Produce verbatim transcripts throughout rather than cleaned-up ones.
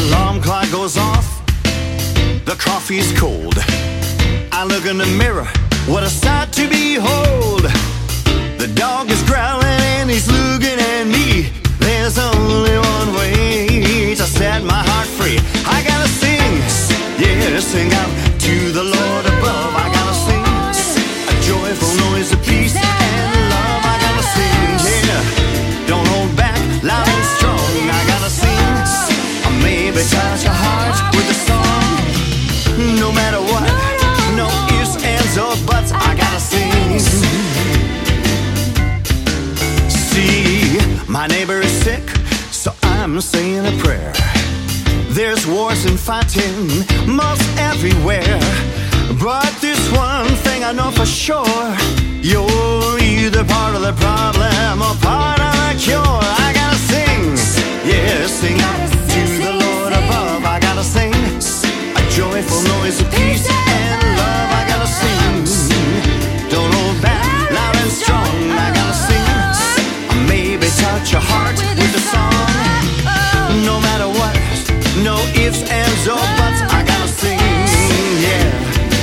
alarm clock goes off, the coffee's cold. I look in the mirror, what a sight to behold. The dog is growling and he's looking at me. There's only one way to set my heart free. I gotta sing, yeah, sing out to the Lord above. I gotta sing a joyful noise of peace and love. I gotta sing, yeah, don't hold back, loud and strong. I gotta sing, or maybe touch your heart with a song. No matter what, no ifs, ands, or buts, I gotta sing. See, my neighbor is sick, so I'm saying a prayer. There's wars and fighting most everywhere, but this one thing I know for sure: you're either part of the problem or part of the cure. I gotta sing, yeah, sing out to the Lord above. I gotta sing a joyful noise of peace and love. I gotta sing, don't hold back, loud and strong. I gotta sing, maybe touch your heart with a song. No matter what, no ifs, ands, or buts, I gotta sing, yeah.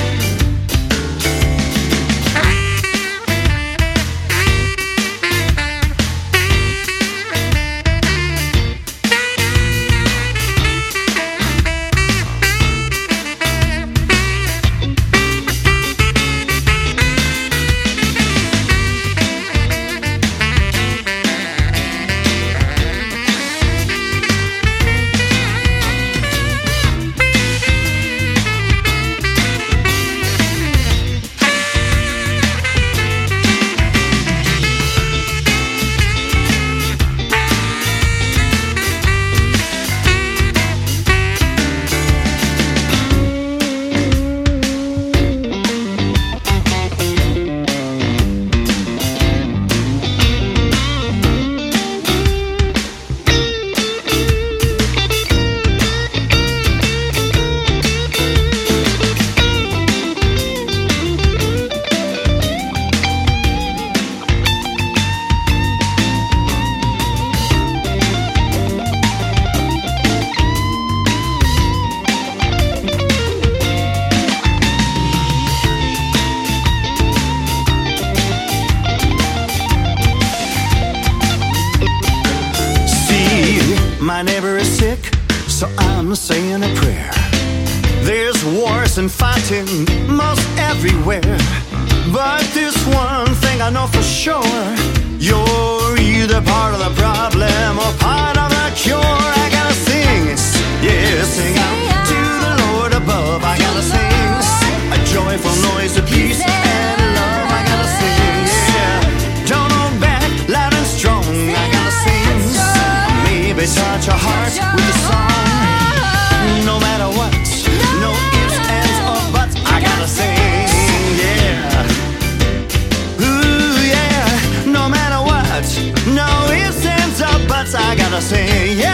My neighbor is sick, so I'm saying a prayer. There's wars and fighting most everywhere, but this one thing I know for sure: you're either part of the problem or part of the cure. I gotta sing, yeah, sing out to the Lord above. I gotta sing a joyful noise of peace and love. I gotta sing, yeah, don't hold back, loud and strong. I gotta sing, maybe touch your heart with a song. No matter what, no ifs, ands, or buts, I gotta sing, yeah. Ooh, yeah, no matter what, no ifs, ands, or buts, I gotta sing, yeah.